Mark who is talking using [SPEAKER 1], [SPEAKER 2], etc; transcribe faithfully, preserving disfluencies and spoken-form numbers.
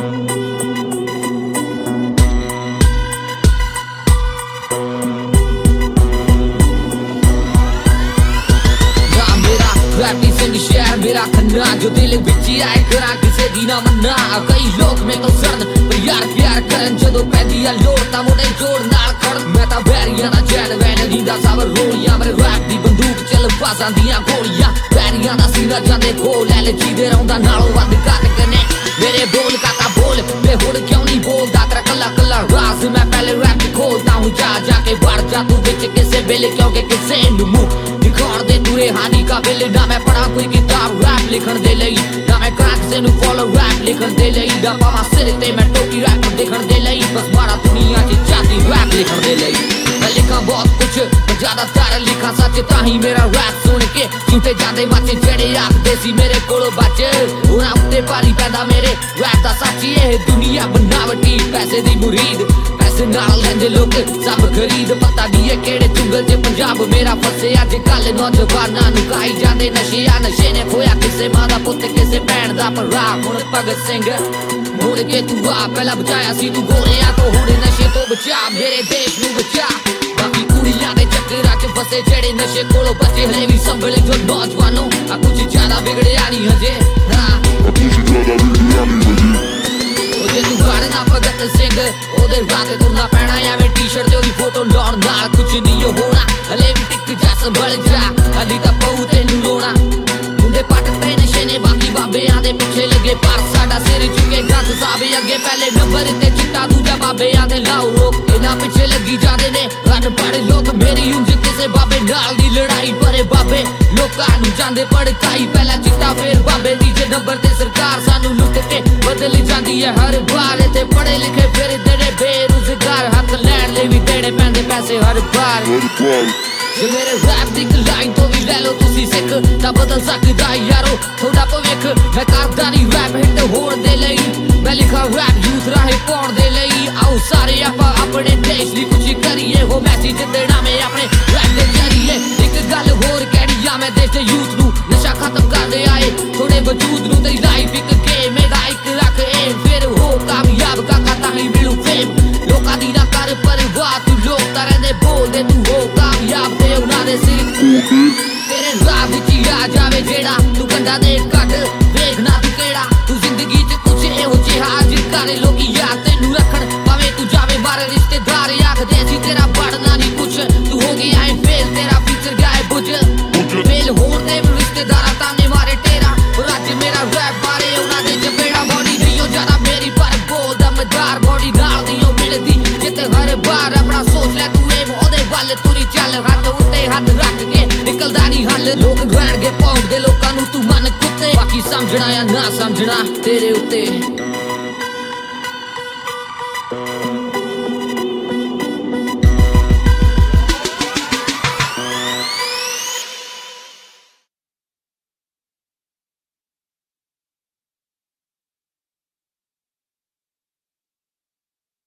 [SPEAKER 1] शहर मेरा खन्ना जो दिल बिच आए करा किसे दी ना मन्ना कई लोग में तो सर्द पर यार प्यार करन जदों पैंदी आ लोड़ तां मुंडे जोड़ नाल खड़ मैं तां बैरियां दा जैल वैन दींदा सावर रोलियां मेरे रैप दी बंदूक चल बाजां दियां गोलियां बैरियां दा सीना जांदे खोल ले ले जीदे रौंदा नालों वध घट कने मेरे बोल काका बोल मैं हुण क्यों नहीं बोलदा तेरा कल्ला कल्ला राज मैं पहले रैप खोलदा हूं जा जाके बढ़ जा तू बिच किसे बेले क्योंकि किसे नूं मुंह दिखाण दे तुरे हानी का बेले ना मैं पढ़ा कोई किताब रैप लिखण दे लई ना मैं क्रैक से नूं फॉलो रैप लिखण दे लई ना पावां सिर ते मैं टोकी रैप दिखण दे लई बस मारा दुनिया च चाहती रैप लिखण दे लई मैं लिखां बहुत कुछ पर ज्यादातर लिखां सच ताहीं मेरा रैप सुन के झूठे जांदे बच्चे जेड़े आखदे सी मेरे कोलों बच उन्हां उत्ते भारी पैंदा मेरे रैप दा सच एह दुनिया बनावटी पैसे दी मुरीद पैसे नाल लैंदे लोग सब खरीद पता नहीं है केड़े चुंगल च पंजाब मेरा फसे अज कल नौजवानां नूं खाई जांदे नशे आ नशे ने खोया किसे मां दा पुत्त किसे भैण दा भरा हुण भगत सिंह मुड़ के तू आ पहला बचाया सी तू गोलियां तो हुण नशे तो बचा मेरे देश नूं बचा बाकी कुड़ियां दे चक्करां च फसे जेड़े नशे कोलों बचे हले भी संभले जो नौजवानों आ कुछ ज्यादा बिगड़िया नहीं हजे हां कुछ ज्यादा बिगड़िया नहीं हजे जे तू गाड़ना भगत सिंह ओदे रात तुरना पैना एवें टी-शर्ट ते ओदी फोटो लाउण नाल कुछ नहीं होना हले भी टिक जा संभल जा अली तां पऊ तैनूं रोना मुंडे पट पे नशे ने बाकी बाबेआं दे पिछे लगे पर साडा सिर चुके गंद साबे अगे पहले नंबर ते चिट्टा दूजा बाबेआं दे लाओ रोक इन्हां पिछे लगी जांदे ने अनपढ़ लोग मेरी उंज किसे बाबे नाल दी लड़ाई परे बाबे लोकां नूं जांदे भड़काई पहला चिट्टा फेर बाबे तीजे नंबर ते सरकार सानूं लुट के बदल जांदी है हर बार इत्थे पढ़े लिखे फिर देने बेरोजगार हक लैण ले भी देने पैंदे पैसे हर बार जे मेरे रैप दी लाइन तो भी ले लो तुसी सिख तां बदल सकदा यारो थोड़ा भविख मैं करदा नहीं रैप हिट होण दे लई मैं लिखा रैप यूथ राहे पाउण दे लई आओ सारे आपां अपने देश दी कुछ करिए हो मैसेज देना मैं अपने रैप दे जरिए एक गल होर कहनी आ मैं देश दे यूथ नूं नशा खत्म करदे आए थोड़े वजूद नूं तेरी लाइफ इक गेम मेरा इक रख एम फिर हो कामयाब काका ताहीं मिलू फेम लोकां दी ना कर परवाह तू लोग तां रहिंदे बोलदे तू हो कामयाब ते उन्हां दे सिर तेरे राह विच आ जावे जेड़ा तू गंदा दे घट देखना तू केड़ा तू जिंदगी च कुछ एहो जिहा जिह करे लोकी याद तैनूं रखण भावें तू जावे मारे रिश्तेदार आखदे सी तेरा बढ़ना नहीं कुछ तू हो गया है फेल तेरा फ्यूचर गया है बुझ फेल होण दे रिश्तेदारां ताने मारे तेरा पर अज मेरा रैप बारे उन्हां दे चपेड़ा बॉडी नहीं हो ज्यादा मेरी पर बोल दमदार बॉडी नाल नहीं हो मिलदी जिते हर बार अपना सोच ले तू एम ओदे वल तुरी चल हथ उत्ते हथ रख के निकलदा नहीं हल लोग ग्रैंड के पौंड दे लोकां नूं तू मन कुत्ते बाकी समझना या ना समझना तेरे उत्ते